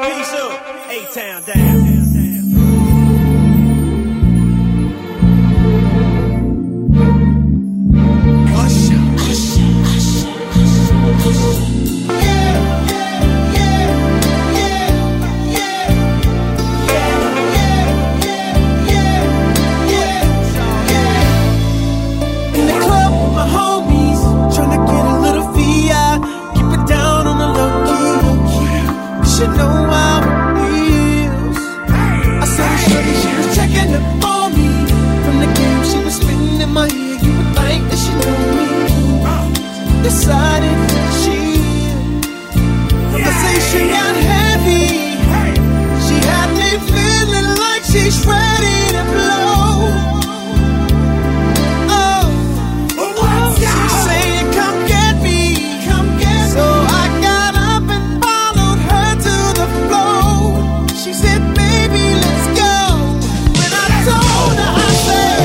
Peace up, A-Town down. Decided to chill. Conversation got heavy. She had me feeling like she's ready to blow. Oh, she's saying, "Come get me, come get me." So I got up and followed her to the floor. She said, "Baby, let's go." When I told her, I said,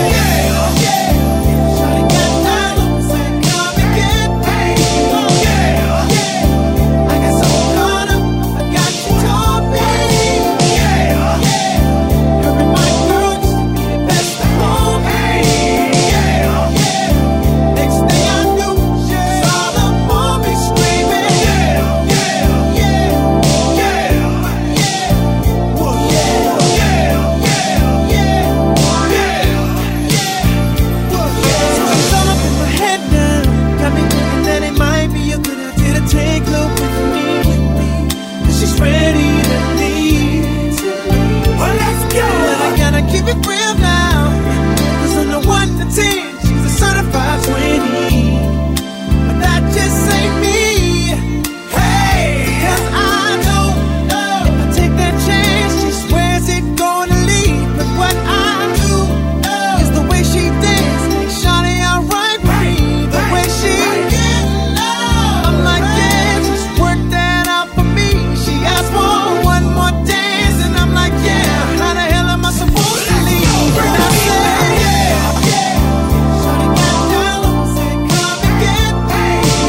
keep it real now, 'cause on the 1 to 10, she's a certified 20. But that just ain't me. Hey, 'cause I don't know if I take that chance, she swears it's gonna leave. But what I do know is the way she dance makes Shawty alright with me. The way she get low, I'm like, yeah, just work that out for me. She asked for one more dance, and I'm like, yeah, how the hell am I supposed to leave? And I said, Shawty got down, said, "Come and get me."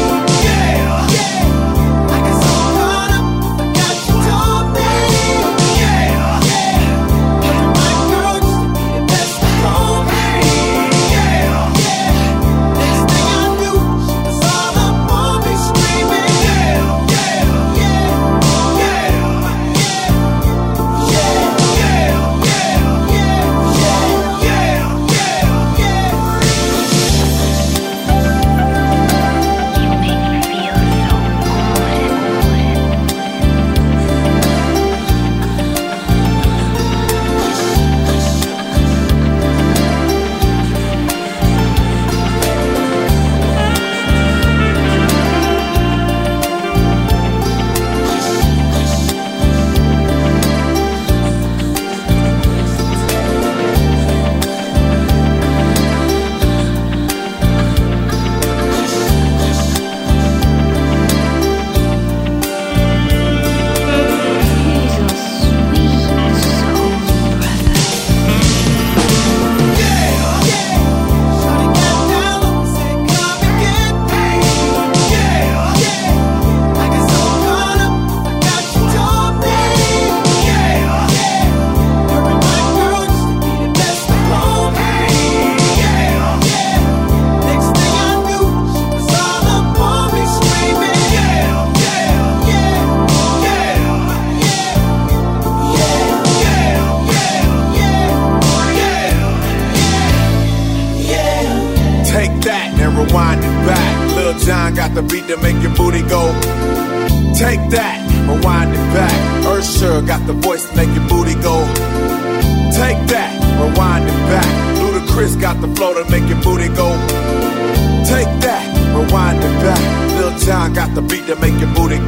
I got so caught up, forgot you told me. Every my girl used to be the best for me. Next thing I knew, she was all up on me screaming. Take that and rewind it back. Lil Jon got the beat to make your booty go. Take that, rewind it back. Usher got the voice to make your booty go. Take that, rewind it back. Ludacris got the flow to make your booty go. Take that, rewind it back. Lil Jon got the beat to make your booty